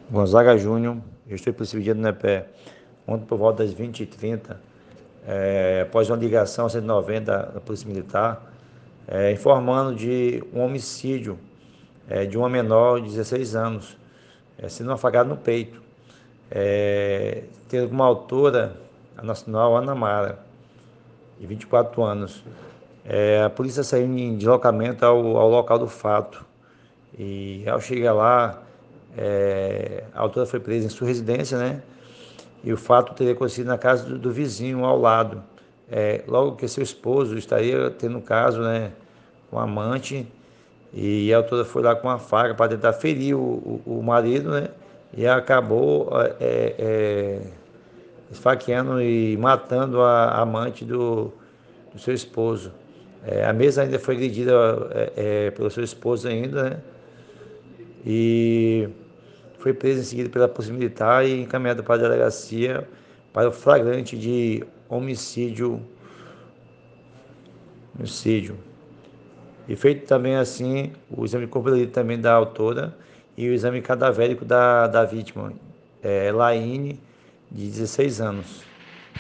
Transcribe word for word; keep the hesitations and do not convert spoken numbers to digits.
Gonzaga Júnior, eu estou presidindo no E P E ontem por volta das vinte e trinta, é, após uma ligação cento e noventa da Polícia Militar, é, informando de um homicídio é, de uma menor de dezesseis anos, é, sendo afagada no peito, é, tendo como autora a nacional Ana Mara, de vinte e quatro anos. É, a polícia saiu em deslocamento ao, ao local do fato e, ao chegar lá, é, a autora foi presa em sua residência, né? E o fato teria acontecido na casa do, do vizinho ao lado. É, logo que seu esposo estaria tendo um caso, né, com um amante, e a autora foi lá com uma faca para tentar ferir o, o, o marido, né? E acabou é, é, esfaqueando e matando a amante do, do seu esposo. É, a mesa ainda foi agredida é, é, pelo seu esposo ainda, né? E foi presa em seguida pela Polícia Militar e encaminhada para a delegacia para o flagrante de homicídio, homicídio. E feito também assim o exame de corpo de delito também da autora e o exame cadavérico da, da vítima, é, Laine, de dezesseis anos.